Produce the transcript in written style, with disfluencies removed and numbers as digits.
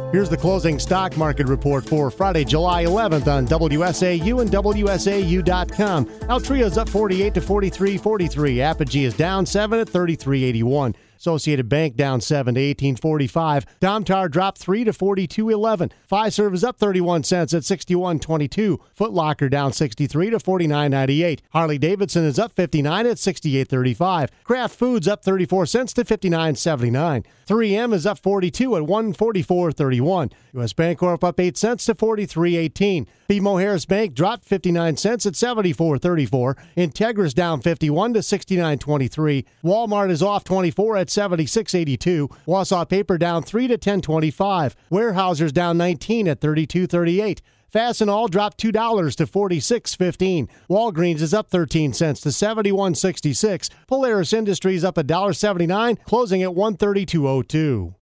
Here's the closing stock market report for Friday, July 11th on WSAU and WSAU.com. Altria's up 48 to 43.43. Apogee is down 7 at 33.81. Associated Bank down 7 to 18.45. Domtar dropped 3 to 42.11. Fiserv is up 31 cents at 61.22. Foot Locker down 63 to 49.98. Harley-Davidson is up 59 at 68.35. Kraft Foods up 34 cents to 59.79. 3M is up 42 at 144.31. U.S. Bancorp up 8 cents to 43.18. BMO Harris Bank dropped 59 cents at 74.34. Integris down 51 to 69.23. Walmart is off 24 at 76.82. Wausau Paper down 3 to 10.25. Weyerhaeuser's down 19 at 32.38. Fastenal dropped $2 to 46.15. Walgreens is up 13 cents to 71.66. Polaris Industries up $1.79, closing at 132.02.